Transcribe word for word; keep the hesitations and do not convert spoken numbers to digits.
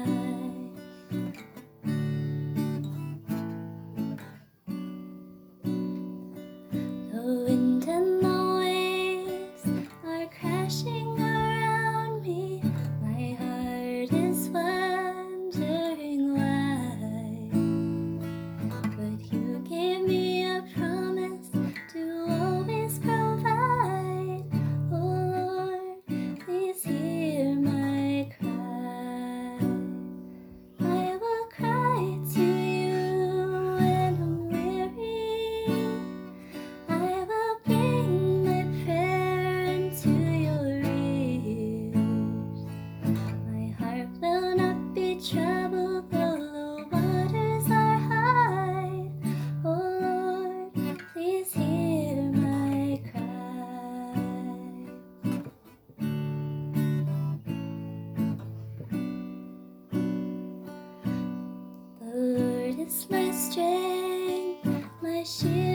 The wind and the waves are crashing around me. My heart is wondering why. But you gave me a promise to always provide. Oh Lord, please hear my cry. I will cry to you when I'm weary. I will bring my prayer into your ears. My heart will not be troubled though the waters are high. Oh Lord, please hear my cry. The Lord is my strength, my shield.